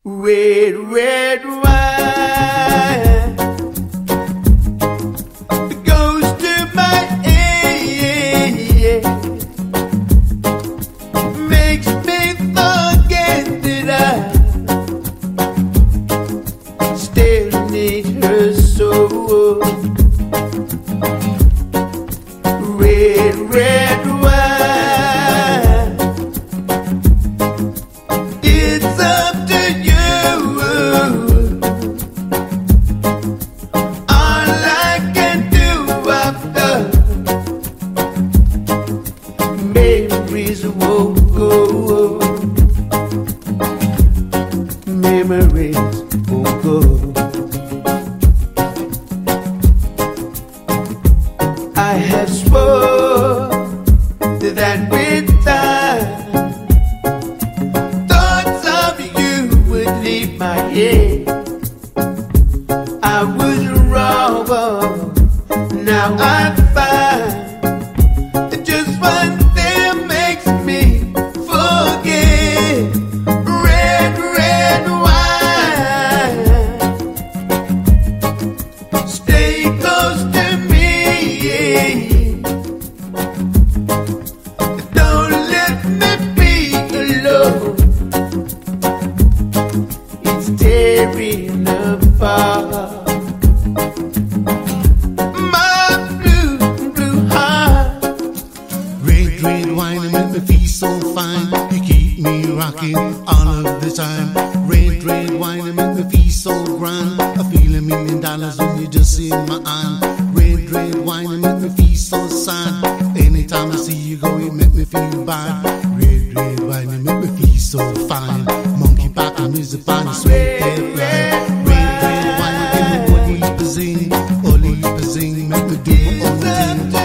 Red, red wine goes to my head, makes me forget that I still need her so. Red, red wine, it's up to you. All I can do after memories won't go. Memories won't go. I have swore that with time thoughts of you would leave my head. I was wrong, now I find that just one thing makes me forget. Red, red wine, stay close to me. Don't let me be alone. It's tearing apart my blue, blue heart. Red, red wine, you make me feel so fine. You keep me rocking all of the time. Red, red wine, you make me feel so grand. I feel $1 million when you just in my hand. Red, red wine, you make me feel so sad. Anytime I see you go, you make me feel bad. Red, red wine, you make me feel so fine. Monkey back and music on the sweet dead line. Red, red wine, you give me all heap of zing, make me do my own thing.